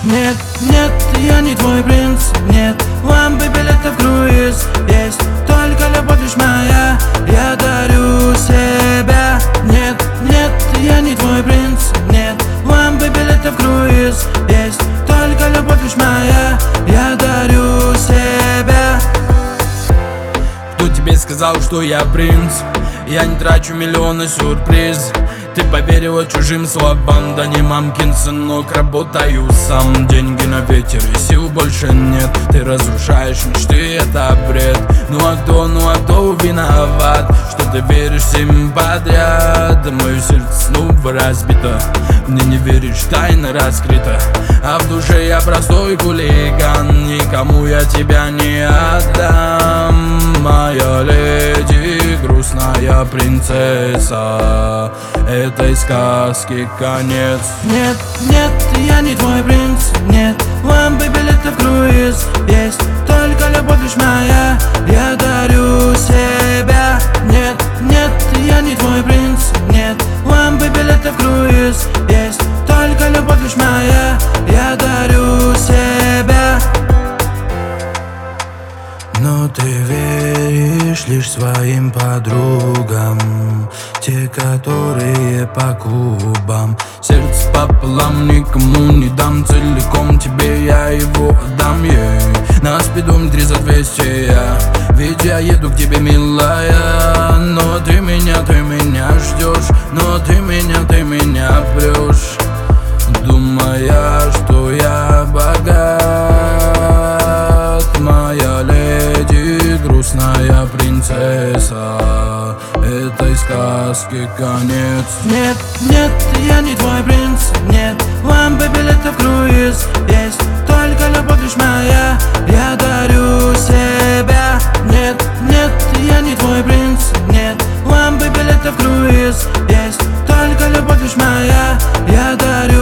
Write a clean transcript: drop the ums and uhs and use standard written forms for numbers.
Нет, нет, я не твой принц. Нет, лампы, билеты в круиз. Есть только любовь лишь моя. Я дарю себя. Нет, нет, я не твой принц. Нет, лампы, билеты в круиз. Есть только любовь лишь моя. Я дарю себя. Кто тебе сказал, что я принц? Я не трачу миллионы сюрприз. Ты поверила чужим словам, да не мамкин сынок, работаю сам. Деньги на ветер и сил больше нет. Ты разрушаешь мечты, это бред. Ну а кто виноват, что ты веришь всем подряд? Мое сердце снова разбито, мне не веришь, тайна раскрыта. А в душе я простой хулиган, никому я тебя не отдам. Моя леди, грустная принцесса, этой сказки конец. Нет, нет, я не твой принц. Нет, лампы, билеты в круиз. Есть только любовь лишь моя. Я дарю себя. Нет, нет, я не твой принц. Нет, лампы, билеты в круиз. Есть только любовь лишь моя. Я дарю себя. Но ты веришь лишь своим подругам, те, которые по клубам. Сердце пополам, никому не дам. Целиком тебе я его отдам, на спидометре за 200 я. Ведь я еду к тебе, милая. Но ты меня ждешь. Но ты меня прешь, думая, что я богат. Моя леди, грустная принцесса, этой сказки конец. Нет, нет, я не твой принц. Нет, лампы, билеты в круиз. Есть только любовь лишь моя. Я дарю себя. Нет, нет, я не твой принц. Нет, лампы, билеты в круиз. Есть только любовь лишь моя. Я дарю